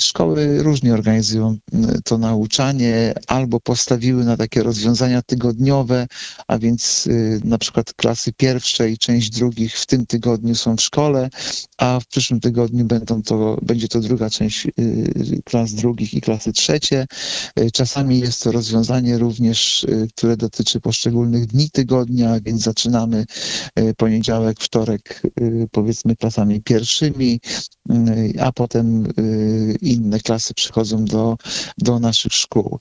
szkoły różnie organizują to nauczanie, albo postawiły na takie rozwiązania tygodniowe, a więc na przykład klasy pierwsze i część drugich w tym tygodniu są w szkole, a w przyszłym tygodniu będzie to druga część klas drugich i klasy trzecie. Czasami jest to rozwiązanie również, które dotyczy poszczególnych dni tygodnia, więc zaczynamy poniedziałek, wtorek, powiedzmy klasami pierwszymi, a potem inne klasy przychodzą do naszych szkół.